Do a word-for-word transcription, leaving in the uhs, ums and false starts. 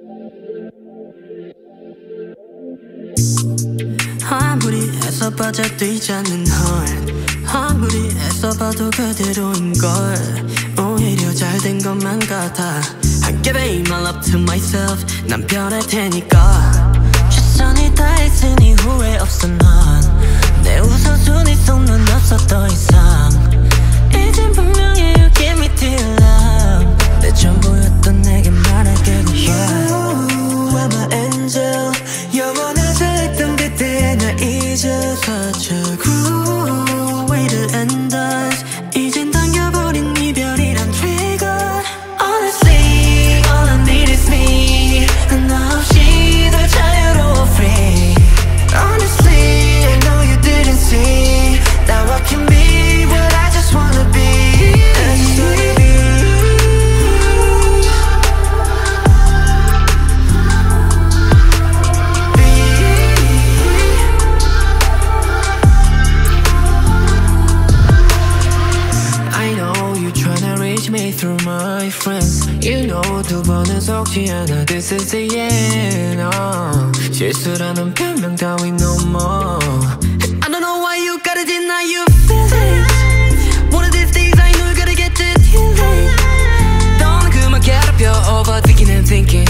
아무리 애써 빠져들지 않는 heart, 아무리 애써봐도 그대로인걸. 오히려 잘된 것만 같아. I'm giving my love to myself. 난 변할 테니까. 최선을 다했으니 후회 없어 넌. 내 우선순위 속 넌 없어 더 이상. 이젠 분명히 you give me till love. 내 전부였던 내게 말할게 goodbye. You are my angel. 영원하자 했던 그때 나 잊어. Such a cruel way to end us. 이젠 당겨버린 이별이란 trigger. Honestly all I need is me. 나 없이 더 자유로워 free. Honestly I know you didn't see. Now I can be what I just wanna be. I just wanna be. I know you tryna reach me through my friends. You know 두 번은 속지 않아. This is the end. uh. 실수라는 변명 따윈 no more. I don't know why you gotta deny your feelings. One of these days I know you're gonna get to deal. 너는 그만 괴롭혀 overthinking and thinking.